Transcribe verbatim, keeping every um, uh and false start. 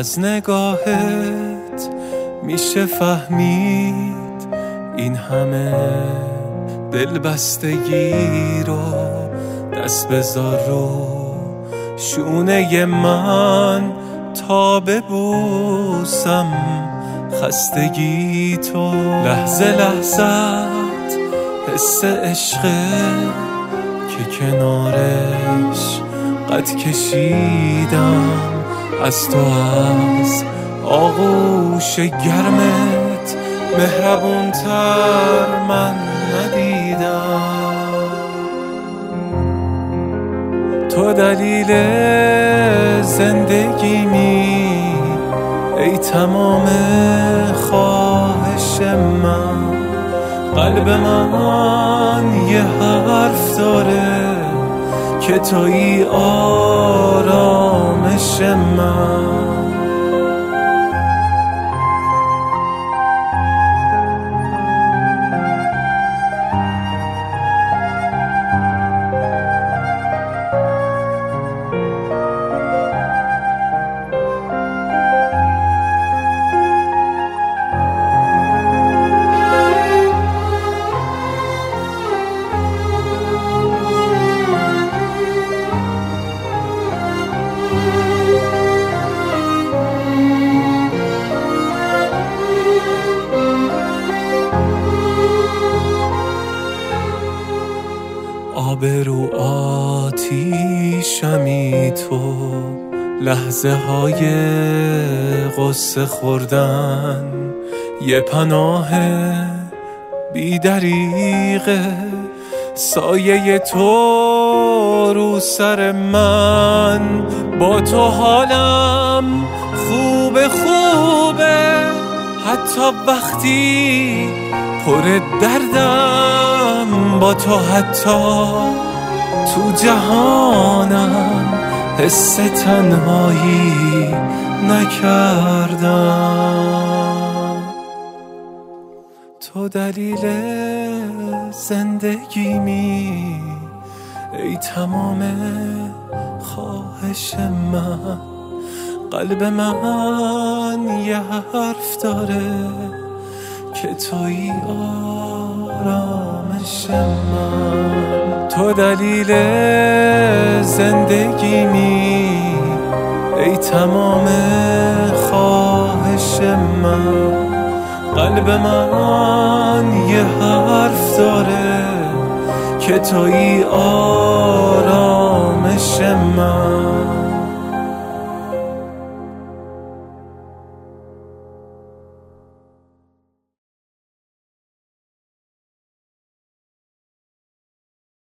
از نگاهت میشه فهمید این همه دل بستگی رو. دست بذار رو شونه من تا ببوسم خستگی تو. لحظه لحظت حس عشقه که کنارش قد کشیدم از تو، از آغوش گرمت مهربونتر من ندیدم. تو دلیل زندگیمی ای تمام خواهش من. قلب من یه حرف داره که تویی آرامش من. آبرو آتیشمی تو، لحظه های غصه خوردن یه پناه بی دریغه. سایه تو رو سر من، با تو حالم خوبه خوبه، حتی وقتی پر دردم با تو، حتی تو جهانم حس تنهایی نکردم. تو دلیل زندگیمی ای تمام خواهش من. قلب من یه حرف داره که تویی آرامش من. تو دلیل زندگیمی ای تمام خواهش من. قلب من یه حرف داره که تویی آرامش